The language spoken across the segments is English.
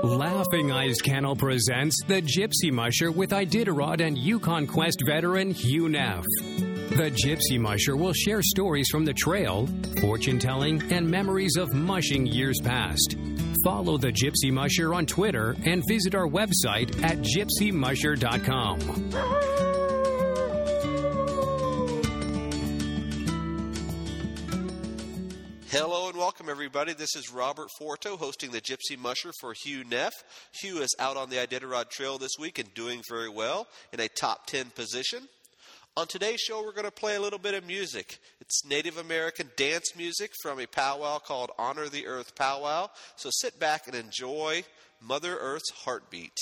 Laughing Eyes Kennel presents The Gypsy Musher with Iditarod and Yukon Quest veteran Hugh Neff. The Gypsy Musher will share stories from the trail, fortune-telling, and memories of mushing years past. Follow The Gypsy Musher on Twitter and visit our website at gypsymusher.com. Hello and welcome, everybody. This is Robert Forto hosting the Gypsy Musher for Hugh Neff. Hugh is out on the Iditarod Trail this week and doing very well in a top 10 position. On today's show, we're going to play a little bit of music. It's Native American dance music from a powwow called Honor the Earth Powwow. So sit back and enjoy Mother Earth's Heartbeat.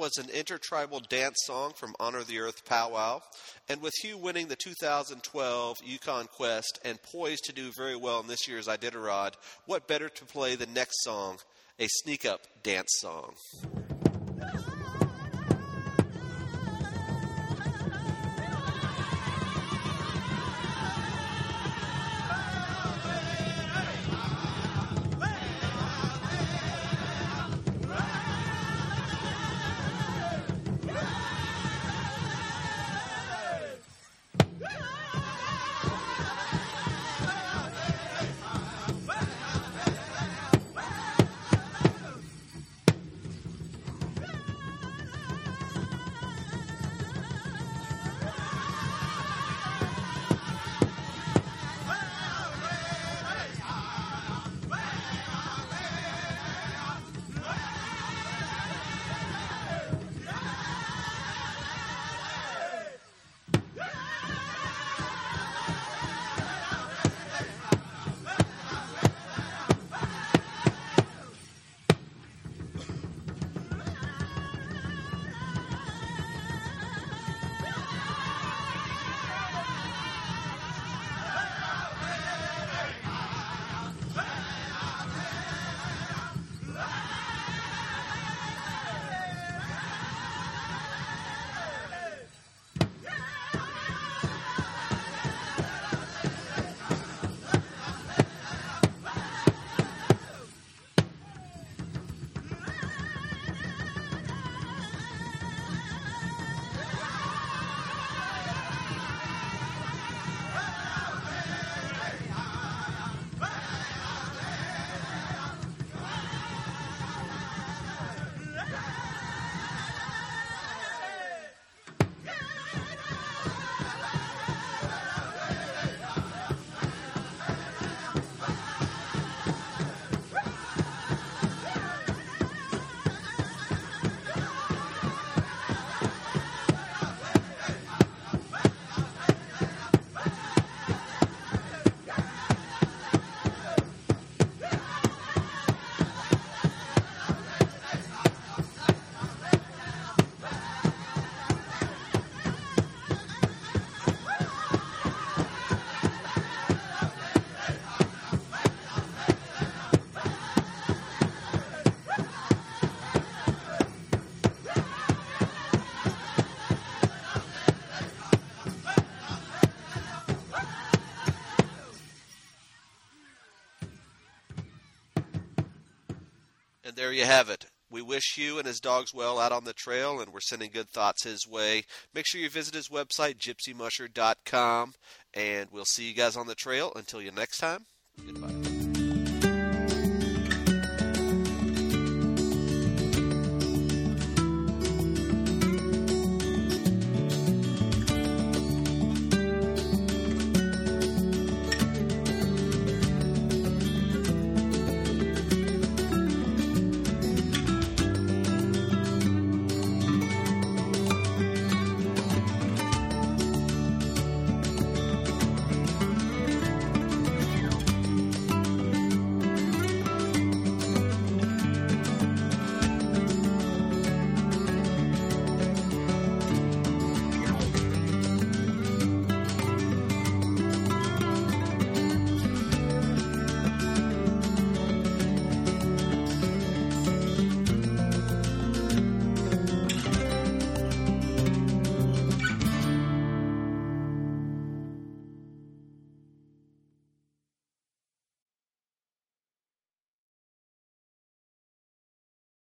was an intertribal dance song from Honor the Earth Powwow. And with Hugh winning the 2012 Yukon Quest and poised to do very well in this year's Iditarod, what better to play the next song, a sneak-up dance song. And there you have it. We wish Hugh and his dogs well out on the trail, and we're sending good thoughts his way. Make sure you visit his website, gypsymusher.com, and we'll see you guys on the trail. Until you next time, goodbye.